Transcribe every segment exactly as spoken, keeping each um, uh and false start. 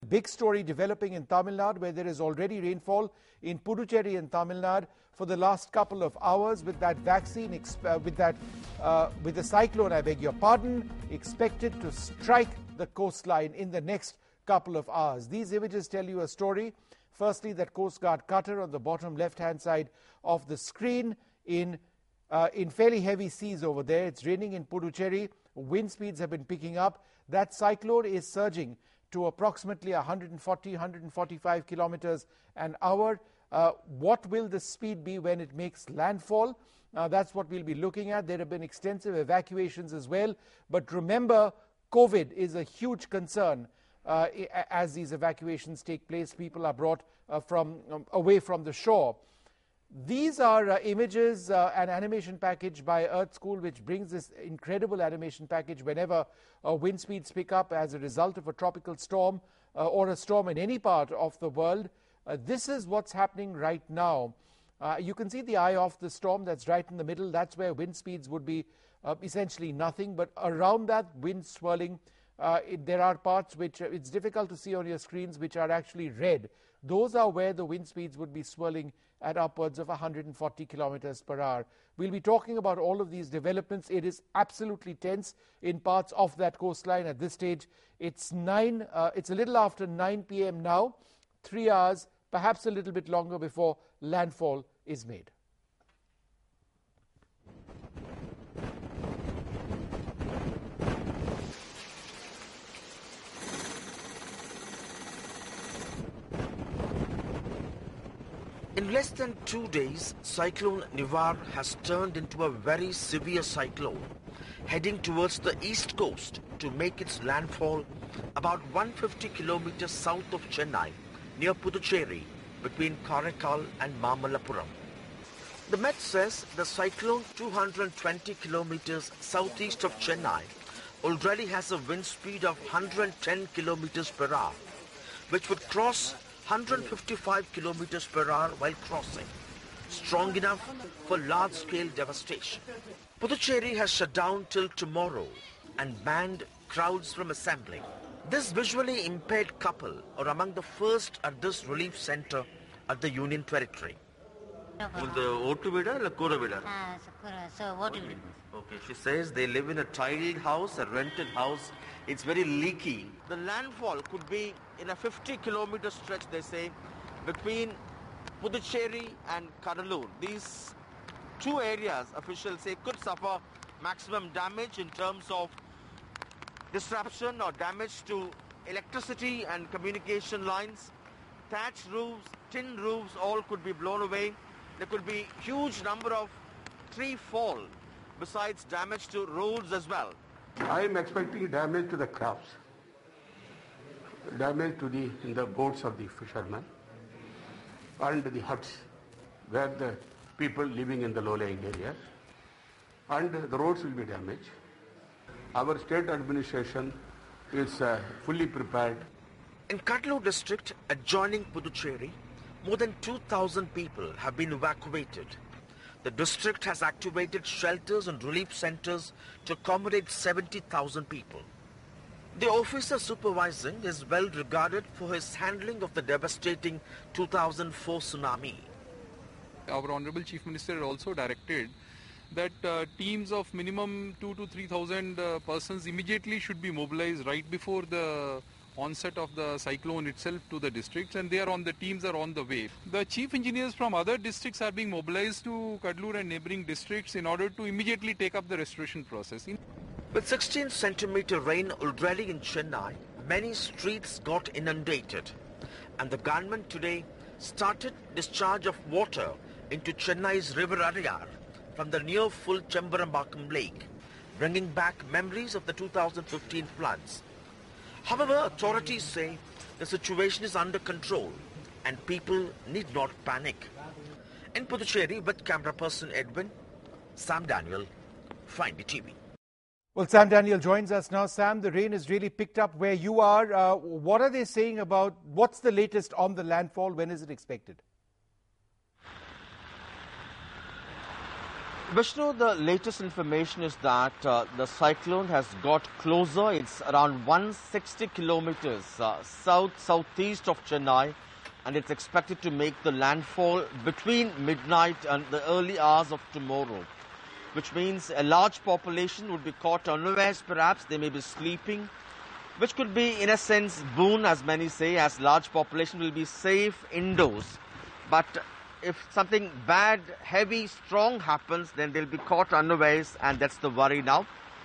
big story developing in Tamil Nadu, where there is already rainfall in Puducherry and Tamil Nadu for the last couple of hours, with that vaccine, uh, with that, uh, with the cyclone, I beg your pardon, expected to strike the coastline in the next couple of hours. These images tell you a story. Firstly, that Coast Guard cutter on the bottom left-hand side of the screen in uh, in fairly heavy seas over there. It's raining in Puducherry. Wind speeds have been picking up. That cyclone is surging to approximately one hundred forty, one hundred forty-five kilometers an hour. Uh, what will the speed be when it makes landfall? Uh, that's what we'll be looking at. There have been extensive evacuations as well. But remember, COVID is a huge concern uh, as these evacuations take place. People are brought uh, from um, away from the shore. These are uh, images, uh, an animation package by Earth School, which brings this incredible animation package whenever uh, wind speeds pick up as a result of a tropical storm uh, or a storm in any part of the world. Uh, this is what's happening right now. Uh, you can see the eye of the storm that's right in the middle. That's where wind speeds would be uh, essentially nothing. But around that, wind swirling, uh, it, there are parts which uh, it's difficult to see on your screens, which are actually red. Those are where the wind speeds would be swirling at upwards of one hundred forty kilometers per hour. We'll be talking about all of these developments. It is absolutely tense in parts of that coastline at this stage. It's nine. Uh, it's a little after nine p m now. Three hours, perhaps a little bit longer before landfall is made. In less than two days, Cyclone Nivar has turned into a very severe cyclone, heading towards the east coast to make its landfall about one hundred fifty kilometers south of Chennai, near Puducherry, between Karaikal and Mamallapuram. The Met says the cyclone, two hundred twenty kilometers southeast of Chennai, already has a wind speed of one hundred ten kilometers per hour, which would cross one hundred fifty-five kilometers per hour while crossing, strong enough for large-scale devastation. Puducherry has shut down till tomorrow and banned crowds from assembling. This visually impaired couple are among the first at this relief center at the Union Territory. Okay, she says they live in a tiled house, a rented house. It's very leaky. The landfall could be in a fifty kilometer stretch, they say, between Puducherry and Kadalur. These two areas, officials say, could suffer maximum damage in terms of disruption or damage to electricity and communication lines. Thatch roofs, tin roofs, all could be blown away. There could be huge number of tree fall, besides damage to roads as well. I am expecting damage to the crafts, damage to the in the boats of the fishermen and the huts where the people living in the low-lying areas, and the roads will be damaged. Our state administration is uh, fully prepared. In Kadalur district adjoining Puducherry, more than two thousand people have been evacuated. The district has activated shelters and relief centers to accommodate seventy thousand people. The officer supervising is well regarded for his handling of the devastating two thousand four tsunami. Our Honorable Chief Minister also directed that uh, teams of minimum two to three thousand uh, persons immediately should be mobilized right before the onset of the cyclone itself to the districts, and they are on the teams are on the way. The chief engineers from other districts are being mobilized to Kadalur and neighboring districts in order to immediately take up the restoration process. With sixteen centimeter rain already in Chennai, many streets got inundated, and the government today started discharge of water into Chennai's river Ariyar from the near full Chembarambakam lake, bringing back memories of the two thousand fifteen floods. However, authorities say the situation is under control and people need not panic. In Puducherry, with camera person Edwin, Sam Daniel, Find T V. Well, Sam Daniel joins us now. Sam, the rain has really picked up where you are. Uh, what are they saying about, what's the latest on the landfall? When is it expected? Vishnu, the latest information is that uh, the cyclone has got closer. It's around one hundred sixty kilometers uh, south-southeast of Chennai, and it's expected to make the landfall between midnight and the early hours of tomorrow, which means a large population would be caught unawares perhaps. They may be sleeping, which could be in a sense boon, as many say, as large population will be safe indoors. But if something bad, heavy, strong happens, then they'll be caught unawares, and that's the worry now.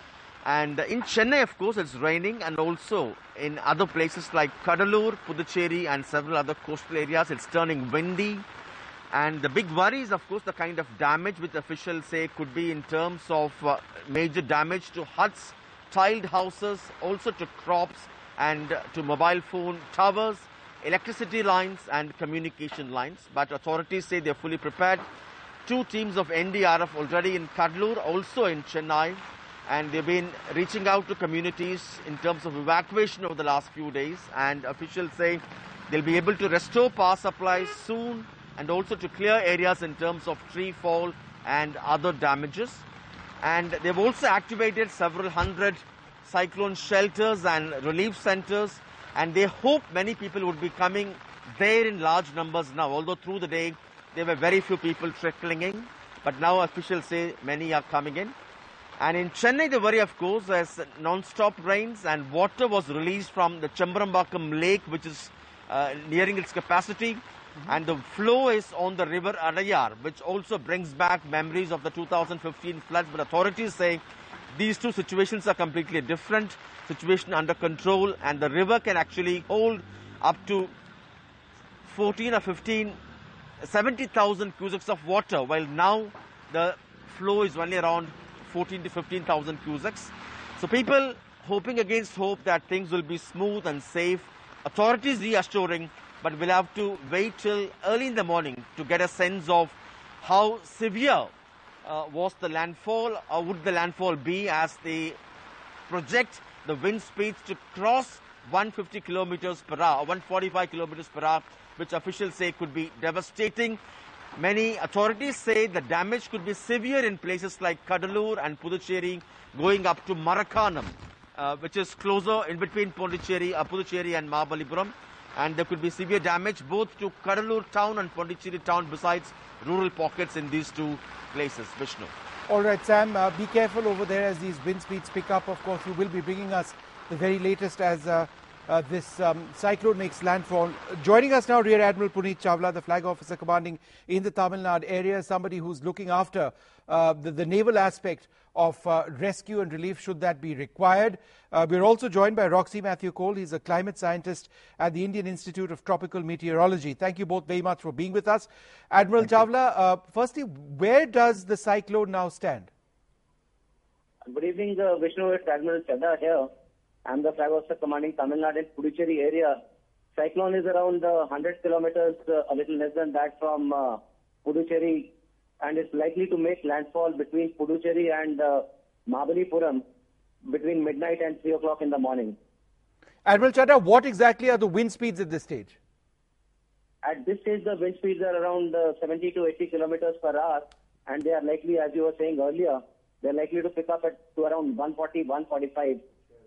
And in Chennai, of course, it's raining, and also in other places like Kadalur, Puducherry and several other coastal areas, it's turning windy. And the big worry is, of course, the kind of damage which officials say could be in terms of uh, major damage to huts, tiled houses, also to crops and uh, to mobile phone towers, electricity lines and communication lines. But authorities say they're fully prepared. Two teams of N D R F already in Kadalur, also in Chennai, and they've been reaching out to communities in terms of evacuation over the last few days, and officials say they'll be able to restore power supplies soon and also to clear areas in terms of tree fall and other damages. And they've also activated several hundred cyclone shelters and relief centers, and they hope many people would be coming there in large numbers now, although through the day there were very few people trickling in, but now officials say many are coming in. And in Chennai, the worry, of course, as non-stop rains and water was released from the Chembrambakam lake, which is uh, nearing its capacity. Mm-hmm. And the flow is on the river Adayar, which also brings back memories of the two thousand fifteen floods. But authorities say these two situations are completely different. Situation under control, and the river can actually hold up to fourteen or fifteen, seventy thousand cubics of water, while now the flow is only around fourteen to fifteen thousand cubics. So people hoping against hope that things will be smooth and safe. Authorities reassuring, but we'll have to wait till early in the morning to get a sense of how severe uh, was the landfall, or would the landfall be, as they project the wind speeds to cross one hundred fifty kilometers per hour, one hundred forty-five kilometers per hour, which officials say could be devastating. Many authorities say the damage could be severe in places like Kadalur and Puducherry, going up to Marakanam, uh, which is closer in between Pondicherry, uh, Puducherry and Mahabalipuram. And there could be severe damage both to Kadalur town and Pondicherry town, besides rural pockets in these two places. Vishnu. All right, Sam, uh, be careful over there as these wind speeds pick up. Of course, you will be bringing us the very latest as uh, uh, this um, cyclone makes landfall. Joining us now, Rear Admiral Puneet Chawla, the flag officer commanding in the Tamil Nadu area, somebody who's looking after uh, the, the naval aspect of uh, rescue and relief, should that be required. Uh, we're also joined by Roxy Matthew Cole. He's a climate scientist at the Indian Institute of Tropical Meteorology. Thank you both very much for being with us. Admiral Chawla, uh, firstly, where does the cyclone now stand? Good evening, uh, Vishnu. It's Admiral Chadha here. I'm the flag officer commanding Tamil Nadu and Puducherry area. Cyclone is around uh, one hundred kilometers, uh, a little less than that, from uh, Puducherry, and it's likely to make landfall between Puducherry and uh, Mahabalipuram between midnight and three o'clock in the morning. Admiral Chadha, what exactly are the wind speeds at this stage? At this stage, the wind speeds are around uh, seventy to eighty kilometers per hour, and they are likely, as you were saying earlier, they're likely to pick up at to around one forty, one forty-five.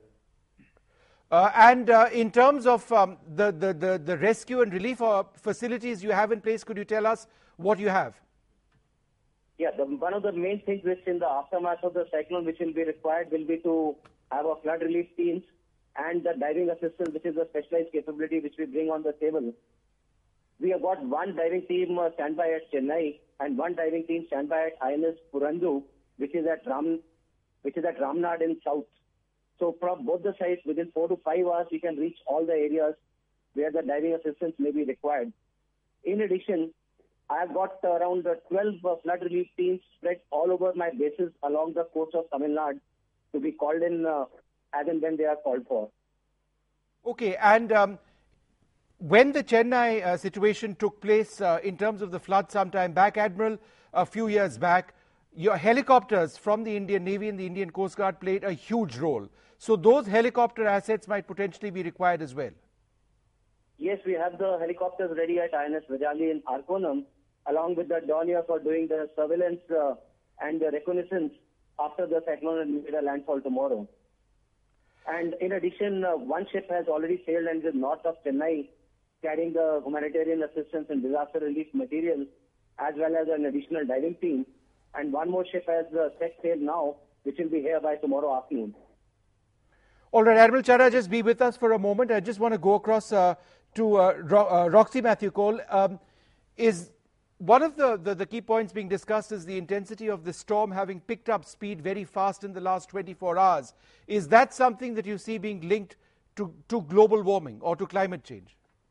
Uh, and uh, in terms of um, the, the, the, the rescue and relief uh, facilities you have in place, could you tell us what you have? Yeah, the, one of the main things which in the aftermath of the cyclone which will be required will be to have a flood relief teams and the diving assistance, which is a specialized capability which we bring on the table. We have got one diving team uh, standby at Chennai and one diving team standby at I N S Puranju, which is at Ram, which is at Ramnad in south. So from both the sides, within four to five hours, we can reach all the areas where the diving assistance may be required. In addition, I have got around twelve uh, flood relief teams spread all over my bases along the coast of Tamil Nadu to be called in uh, as and when they are called for. Okay, and um, when the Chennai uh, situation took place uh, in terms of the flood sometime back, Admiral, a few years back, your helicopters from the Indian Navy and the Indian Coast Guard played a huge role. So those helicopter assets might potentially be required as well. Yes, we have the helicopters ready at I N S Vijali in Arkonam, along with the Dornier for doing the surveillance uh, and the reconnaissance after the cyclone and made a landfall tomorrow. And in addition, uh, one ship has already sailed and is north of Chennai, carrying the humanitarian assistance and disaster relief material, as well as an additional diving team. And one more ship has uh, set sail now, which will be here by tomorrow afternoon. All right, Admiral Chadha, just be with us for a moment. I just want to go across uh, to uh, Ro uh, Roxy Matthew Cole. Um, is one of the, the, the key points being discussed is the intensity of the storm having picked up speed very fast in the last twenty-four hours. Is that something that you see being linked to, to global warming or to climate change?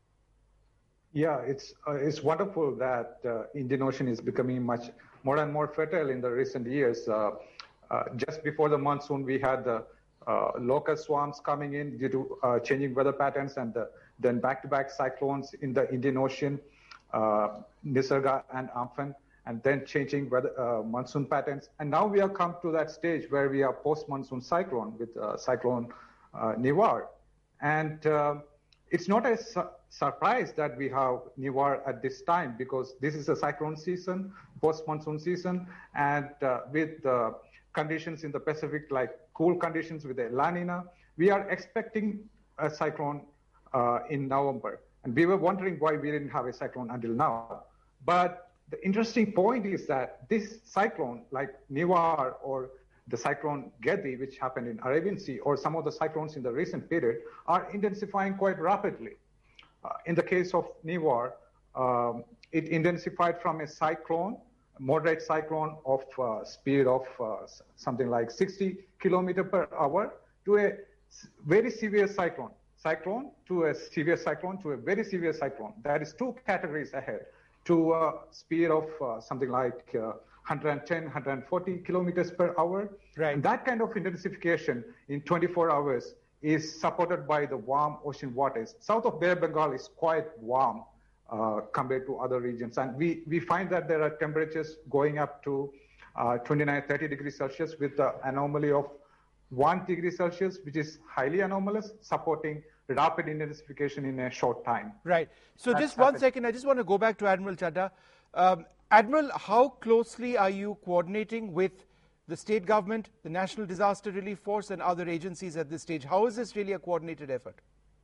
Yeah, it's, uh, it's wonderful that uh, Indian Ocean is becoming much more and more fertile in the recent years. Uh, uh, just before the monsoon, we had the uh, locust swarms coming in due to uh, changing weather patterns, and the, then back-to-back cyclones in the Indian Ocean, uh, Nisarga and Amphan, and then changing weather, uh, monsoon patterns. And now we have come to that stage where we are post-monsoon cyclone with uh, cyclone uh, Nivar. And uh, it's not a su surprise that we have Nivar at this time, because this is a cyclone season, post-monsoon season, and uh, with uh, conditions in the Pacific like cool conditions with a La Nina, we are expecting a cyclone uh, in November. And we were wondering why we didn't have a cyclone until now. But the interesting point is that this cyclone, like Nivar or the cyclone Gedi, which happened in Arabian Sea, or some of the cyclones in the recent period, are intensifying quite rapidly. Uh, in the case of Nivar, um, it intensified from a cyclone, a moderate cyclone of uh, speed of uh, something like sixty kilometers per hour to a very severe cyclone. Cyclone to a severe cyclone to a very severe cyclone. That is two categories ahead, to a speed of uh, something like uh, one hundred ten, one hundred forty kilometers per hour. Right. And that kind of intensification in twenty-four hours is supported by the warm ocean waters. South of Bay of Bengal is quite warm uh, compared to other regions. And we, we find that there are temperatures going up to uh, twenty-nine, thirty degrees Celsius with the anomaly of one degree Celsius, which is highly anomalous, supporting rapid intensification in a short time. Right. So That's just one happened. second, I just want to go back to Admiral Chadha. Um, Admiral, how closely are you coordinating with the state government, the National Disaster Relief Force, and other agencies at this stage? How is this really a coordinated effort?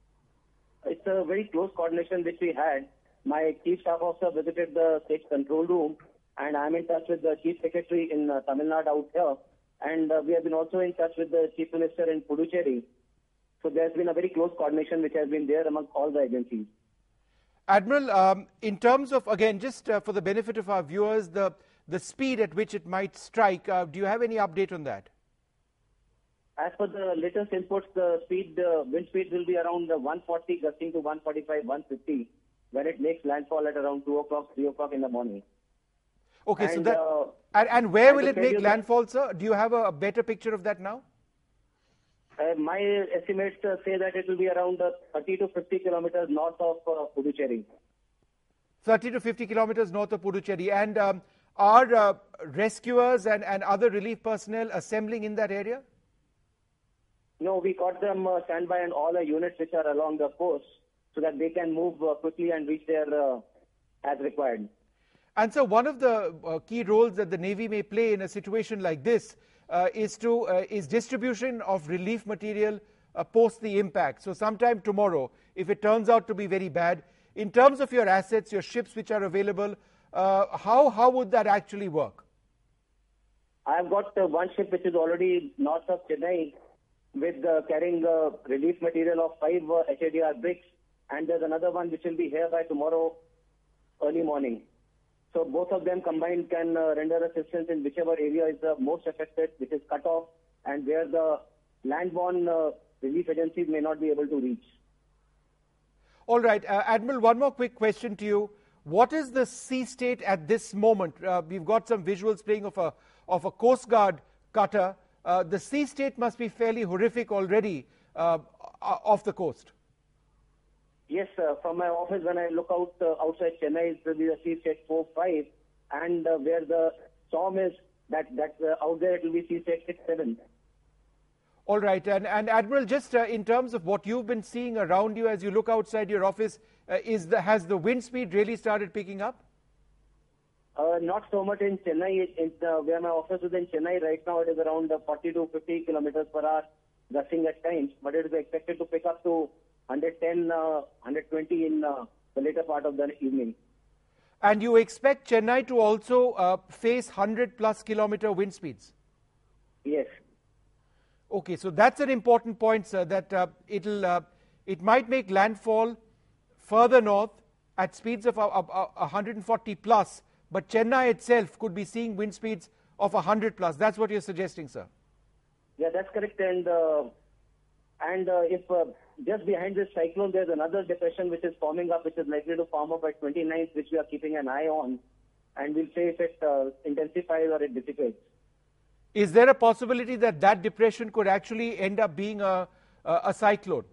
It's a very close coordination which we had. My chief staff officer visited the state control room, and I'm in touch with the chief secretary in uh, Tamil Nadu out here. And uh, we have been also in touch with the chief minister in Puducherry. So there's been a very close coordination which has been there among all the agencies. Admiral, um, in terms of, again, just uh, for the benefit of our viewers, the, the speed at which it might strike, uh, do you have any update on that? As per the latest inputs, the speed, uh, wind speed will be around uh, one forty, gusting to one forty-five, one fifty, when it makes landfall at around two o'clock, three o'clock in the morning. Okay, and, so that, uh, and, and where and will to it tell make you that- landfall, sir? Do you have a, a better picture of that now? Uh, my estimates uh, say that it will be around uh, thirty to fifty kilometers north of uh, Puducherry. thirty to fifty kilometers north of Puducherry. And um, are uh, rescuers and, and other relief personnel assembling in that area? No, we got them uh, standby and all the units which are along the coast so that they can move uh, quickly and reach there uh, as required. And so one of the uh, key roles that the Navy may play in a situation like this uh, is to uh, is distribution of relief material uh, post the impact. So sometime tomorrow, if it turns out to be very bad, in terms of your assets, your ships which are available, uh, how, how would that actually work? I have got uh, one ship which is already north of Chennai with uh, carrying uh, relief material of five uh, H A D R bricks, and there's another one which will be here by tomorrow early morning. So both of them combined can uh, render assistance in whichever area is the most affected, which is cut off, and where the land-borne uh, relief agencies may not be able to reach. All right, uh, Admiral, one more quick question to you. What is the sea state at this moment? Uh, we've got some visuals playing of a, of a Coast Guard cutter. Uh, the sea state must be fairly horrific already uh, off the coast. Yes, uh, from my office, when I look out uh, outside Chennai, it will be a sea state four, five, and uh, where the storm is, that, that uh, out there it will be sea state six, seven. All right, and, and Admiral, just uh, in terms of what you've been seeing around you as you look outside your office, uh, is the, has the wind speed really started picking up? Uh, not so much in Chennai. In, uh, where my office is in Chennai right now, it is around uh, forty to fifty kilometers per hour, gusting at times. But it is expected to pick up to one ten, uh, one twenty in uh, the later part of the evening. And you expect Chennai to also uh, face one hundred plus kilometer wind speeds? Yes. Okay, so that's an important point, sir, that uh, it'll, uh, it might make landfall further north at speeds of uh, uh, one hundred forty plus, but Chennai itself could be seeing wind speeds of one hundred plus. That's what you're suggesting, sir? Yeah, that's correct. And uh, and uh, if uh, just behind this cyclone, there's another depression which is forming up, which is likely to form up at twenty-ninth, which we are keeping an eye on. And we'll say if it uh, intensifies or it dissipates. Is there a possibility that that depression could actually end up being a, a, a cyclone?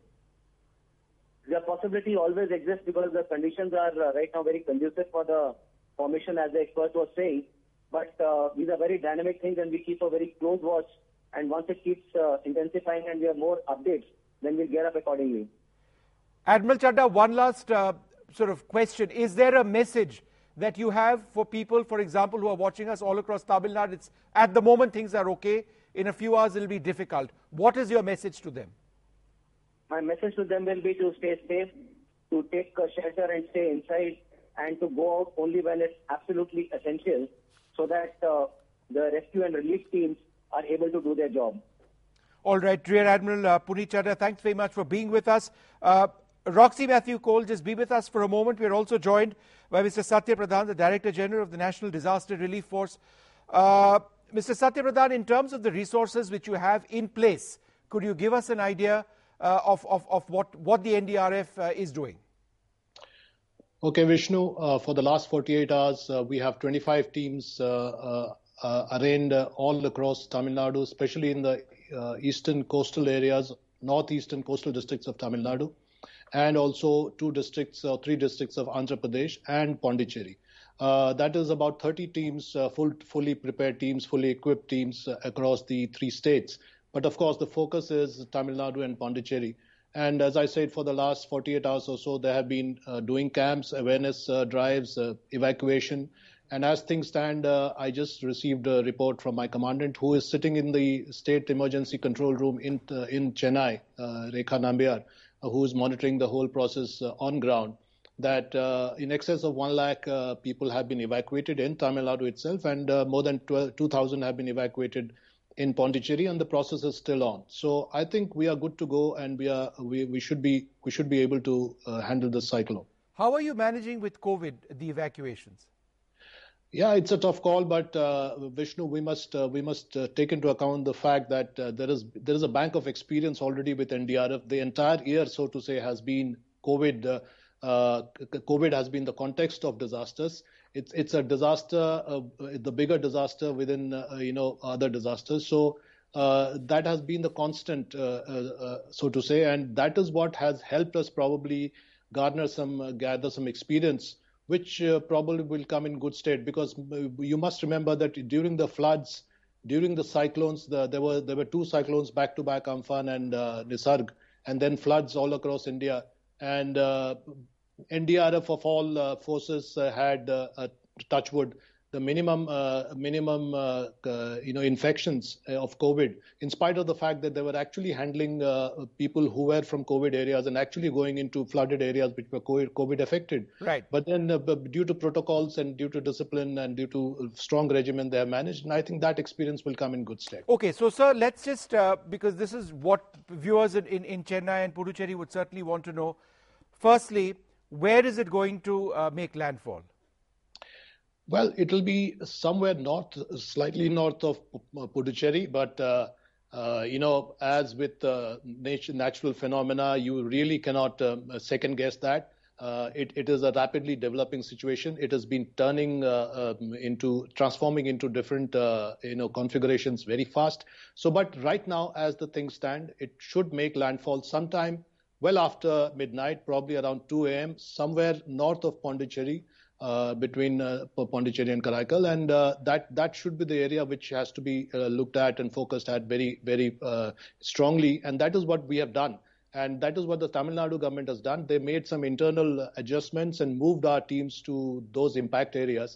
The possibility always exists because the conditions are uh, right now very conducive for the formation, as the expert was saying. But uh, these are very dynamic things, and we keep a very close watch. And once it keeps uh, intensifying and we have more updates, then we'll gear up accordingly. Admiral Chadha, one last uh, sort of question. Is there a message that you have for people, for example, who are watching us all across Tamil Nadu? It's, at the moment, things are okay. In a few hours, it will be difficult. What is your message to them? My message to them will be to stay safe, to take uh, shelter and stay inside, and to go out only when it's absolutely essential, so that uh, the rescue and relief teams are able to do their job. All right, Rear Admiral uh, Puneet Chadha, thanks very much for being with us. Uh, Roxy Matthew Cole, just be with us for a moment. We are also joined by Mister Satya Pradhan, the Director General of the National Disaster Relief Force. Uh, Mister Satya Pradhan, in terms of the resources which you have in place, could you give us an idea uh, of, of, of what, what the N D R F uh, is doing? Okay, Vishnu, uh, for the last forty-eight hours, uh, we have twenty-five teams uh, uh, uh, arranged uh, all across Tamil Nadu, especially in the uh, eastern coastal areas, northeastern coastal districts of Tamil Nadu, and also two districts or uh, three districts of Andhra Pradesh and Pondicherry. Uh, that is about thirty teams, uh, full, fully prepared teams, fully equipped teams uh, across the three states. But of course, the focus is Tamil Nadu and Pondicherry. And as I said, for the last forty-eight hours or so, they have been uh, doing camps, awareness uh, drives, uh, evacuation. And as things stand, uh, I just received a report from my commandant, who is sitting in the State Emergency Control Room in uh, in Chennai, uh, Rekha Nambiar, uh, who is monitoring the whole process uh, on ground, that uh, in excess of one lakh uh, people have been evacuated in Tamil Nadu itself, and uh, more than two thousand have been evacuated in Pondicherry, and the process is still on. So I think we are good to go, and we are we, we should be we should be able to uh, handle this cyclone. How are you managing with COVID the evacuations? Yeah, it's a tough call, but uh, Vishnu, we must uh, we must uh, take into account the fact that uh, there is there is a bank of experience already with N D R F. The entire year, so to say, has been COVID. Uh, uh, COVID has been the context of disasters. It's it's a disaster, uh, the bigger disaster within uh, you know other disasters. So uh, that has been the constant, uh, uh, so to say, and that is what has helped us probably garner some uh, gather some experience, which uh, probably will come in good state, because you must remember that during the floods, during the cyclones, the, there were there were two cyclones back to back, Amphan and uh, Nisarg, and then floods all across India. And uh, N D R F of all uh, forces uh, had uh, uh, touchwood the minimum uh, minimum uh, uh, you know infections of COVID, in spite of the fact that they were actually handling uh, people who were from COVID areas and actually going into flooded areas which were COVID affected. Right. But then uh, due to protocols and due to discipline and due to strong regimen, they have managed, and I think that experience will come in good stead. Okay, so sir, let's just uh, because this is what viewers in, in, in Chennai and Puducherry would certainly want to know. Firstly, where is it going to uh, make landfall? Well, it will be somewhere north, slightly north of Puducherry, but uh, uh, you know, as with uh, nature, natural phenomena, you really cannot um, second guess that. Uh, it, it is a rapidly developing situation. It has been turning uh, um, into, transforming into different, uh, you know, configurations very fast. So, but right now, as the things stand, it should make landfall sometime well after midnight, probably around two a m, somewhere north of Pondicherry. Uh, between uh, Pondicherry and Karaikal, and uh, that that should be the area which has to be uh, looked at and focused at very, very uh, strongly, and that is what we have done, and that is what the Tamil Nadu government has done. They made some internal adjustments and moved our teams to those impact areas,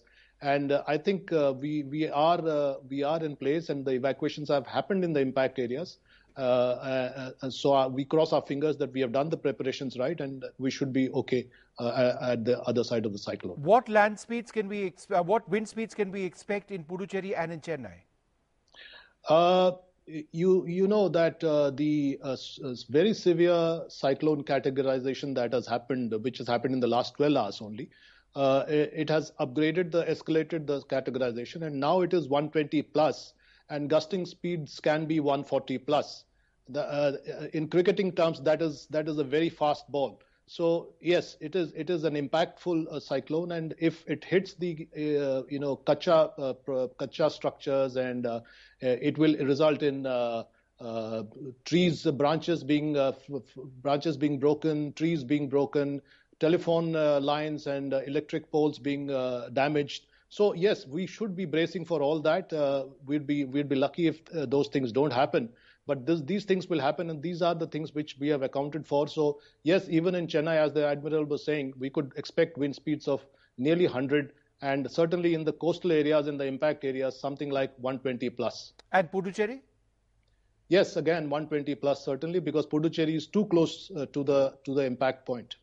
And uh, I think uh, we we are uh, we are in place, and the evacuations have happened in the impact areas. Uh, uh, uh, so uh, we cross our fingers that we have done the preparations right, and we should be okay uh, at the other side of the cyclone. What land speeds can we ex uh, what wind speeds can we expect in Puducherry and in Chennai? Uh, you you know that uh, the uh, very severe cyclone categorization that has happened, which has happened in the last twelve hours only, uh, it has upgraded the escalated the categorization, and now it is one twenty plus, and gusting speeds can be one forty plus. The, uh, in cricketing terms, that is that is a very fast ball. So yes, it is it is an impactful uh, cyclone, and if it hits the uh, you know kacha uh, kacha structures, and uh, it will result in uh, uh, trees, branches being uh, branches being broken, trees being broken, telephone uh, lines and uh, electric poles being uh, damaged. So yes, we should be bracing for all that. Uh, we'd be we'd be lucky if uh, those things don't happen. But this, these things will happen, and these are the things which we have accounted for. So yes, even in Chennai, as the Admiral was saying, we could expect wind speeds of nearly one hundred, and certainly in the coastal areas, in the impact areas, something like one twenty plus. And Puducherry? Yes, again one twenty plus certainly, because Puducherry is too close uh, to the to the impact point.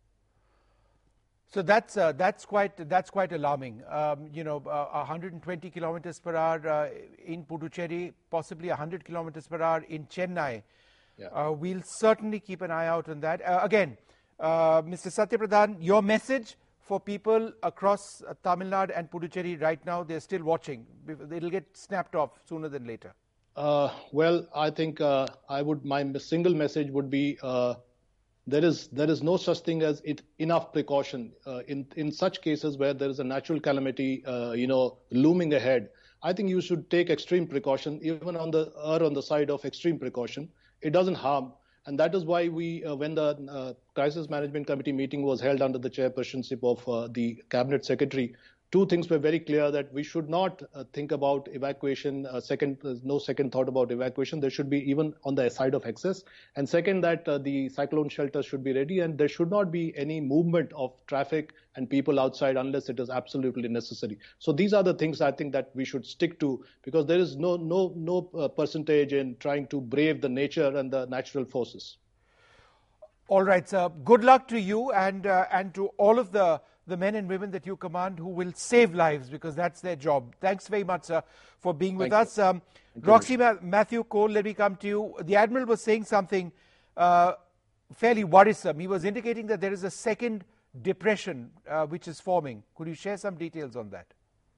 So that's uh, that's quite that's quite alarming. Um, you know, uh, one hundred twenty kilometers per hour uh, in Puducherry, possibly one hundred kilometers per hour in Chennai. Yeah. Uh, we'll certainly keep an eye out on that. Uh, again, uh, Mister Satyapradhan, your message for people across uh, Tamil Nadu and Puducherry right now, they're still watching. It'll get snapped off sooner than later. Uh, well, I think uh, I would. My single message would be. Uh, There is there is no such thing as it, enough precaution uh, in in such cases where there is a natural calamity, uh, you know, looming ahead. I think you should take extreme precaution, even on the err on the side of extreme precaution. It doesn't harm, and that is why we, uh, when the uh, Crisis Management Committee meeting was held under the chairpersonship of uh, the Cabinet Secretary, two things were very clear: that we should not uh, think about evacuation. Uh, second, there's no second thought about evacuation. There should be even on the side of excess. And second, that uh, the cyclone shelters should be ready, and there should not be any movement of traffic and people outside unless it is absolutely necessary. So these are the things I think that we should stick to, because there is no no no uh, percentage in trying to brave the nature and the natural forces. All right, sir. Good luck to you and uh, and to all of the the men and women that you command who will save lives, because that's their job. Thanks very much, sir, for being with Thank us. Um, Roxy Ma Matthew Cole, let me come to you. The Admiral was saying something uh, fairly worrisome. He was indicating that there is a second depression uh, which is forming. Could you share some details on that?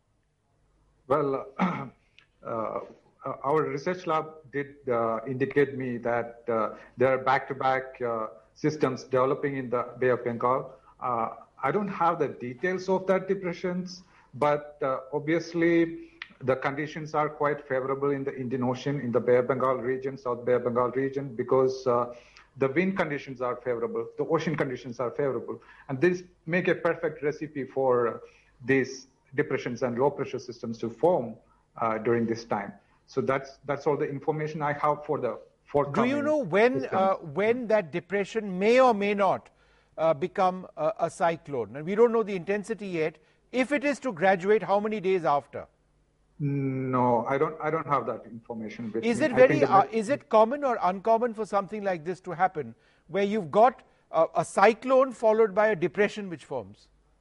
Well, uh, uh, our research lab did uh, indicate me that uh, there are back-to-back uh, systems developing in the Bay of Bengal. Uh, I don't have the details of that depressions, but uh, obviously the conditions are quite favorable in the Indian Ocean, in the Bay of Bengal region, South Bay of Bengal region, because uh, the wind conditions are favorable, the ocean conditions are favorable, and this make a perfect recipe for uh, these depressions and low pressure systems to form uh, during this time. So that's that's all the information I have for the forthcoming. Do you know when uh, when that depression may or may not Uh, become a, a cyclone? And we don't know the intensity yet. If it is to graduate, how many days after? No, I don't. I don't have that information. With is me. it very? Uh, is it common or uncommon for something like this to happen, where you've got a, a cyclone followed by a depression which forms?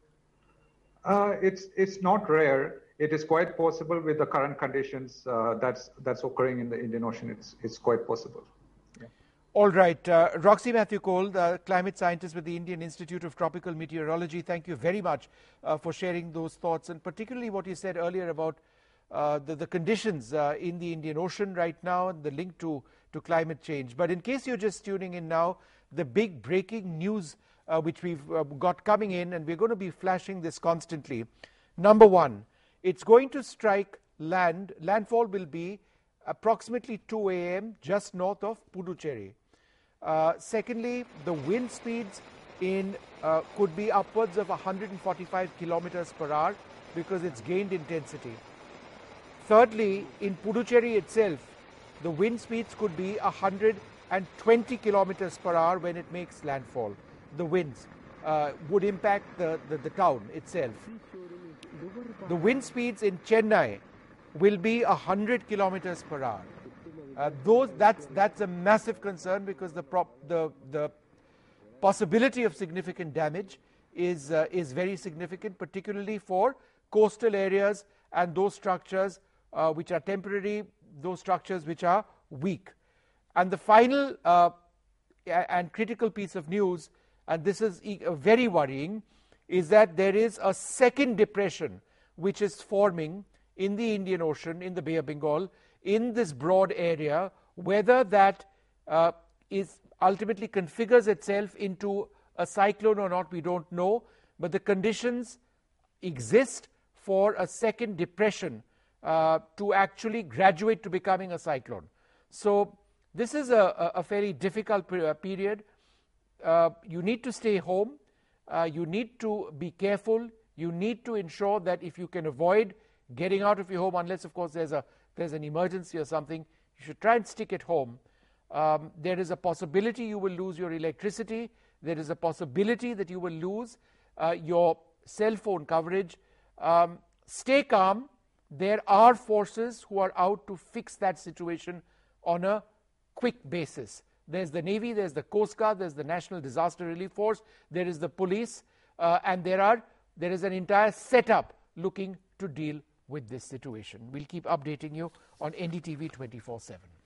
Uh, it's it's not rare. It is quite possible with the current conditions uh, that's that's occurring in the Indian Ocean. It's it's quite possible. All right. Uh, Roxy Matthew Cole, the climate scientist with the Indian Institute of Tropical Meteorology, thank you very much uh, for sharing those thoughts, and particularly what you said earlier about uh, the, the conditions uh, in the Indian Ocean right now and the link to, to climate change. But in case you're just tuning in now, the big breaking news uh, which we've uh, got coming in, and we're going to be flashing this constantly. Number one, it's going to strike land. Landfall will be approximately two A M just north of Puducherry. Uh, secondly, the wind speeds in uh, could be upwards of one hundred forty-five kilometers per hour because it's gained intensity. Thirdly, in Puducherry itself, the wind speeds could be one hundred twenty kilometers per hour when it makes landfall. The winds uh, would impact the, the, the town itself. the wind speeds in Chennai will be one hundred kilometers per hour. Uh, those, that's, that's a massive concern because the, prop, the, the possibility of significant damage is, uh, is very significant, particularly for coastal areas and those structures uh, which are temporary, those structures which are weak. And the final uh, and critical piece of news, and this is very worrying, is that there is a second depression which is forming in the Indian Ocean, in the Bay of Bengal, in this broad area. Whether that uh, is ultimately configures itself into a cyclone or not, we don't know, but the conditions exist for a second depression uh, to actually graduate to becoming a cyclone. So this is a, a fairly difficult period. Uh, you need to stay home, uh, you need to be careful, you need to ensure that if you can avoid getting out of your home, unless of course there's a there's an emergency or something, you should try and stick at home. Um, there is a possibility you will lose your electricity, there is a possibility that you will lose uh, your cell phone coverage. Um, stay calm. There are forces who are out to fix that situation on a quick basis. There's the Navy, there's the Coast Guard, there's the National Disaster Relief Force, there is the police, uh, and there are there is an entire setup looking to deal with this situation. We'll keep updating you on N D T V twenty-four seven.